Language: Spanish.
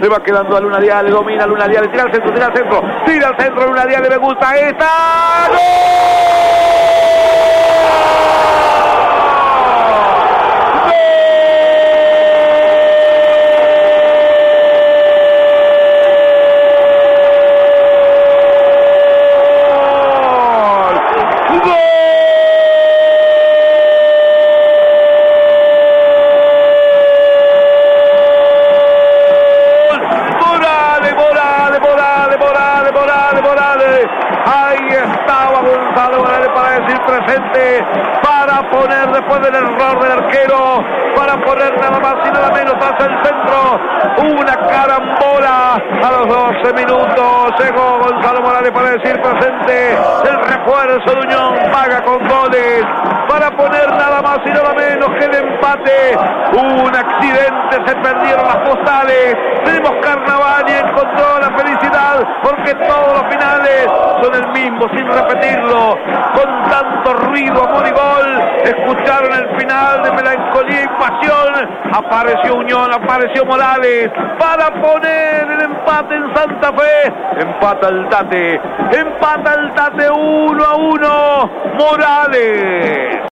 le va quedando a Luna Diale, domina Luna Diale, tira al centro, Luna Diale, me gusta esta. ¡Gol! Ahí estaba Gonzalo Morales para decir presente, para poner después del error del arquero, para poner nada más y nada menos hacia el centro, una carambola a los 12 minutos, llegó Gonzalo Morales para decir presente, el refuerzo de Unión paga con goles, para poner nada más y nada menos que el empate, un accidente, se perdieron las postales, tenemos carnaval y encontró la felicidad, porque todos los finales son el mismo, sin repetirlo, con tanto ruido, amor y gol, escucharon el final de melancolía y pasión, apareció Unión, apareció Morales, para poner el empate en Santa Fe, empata el Tate 1-1, Morales.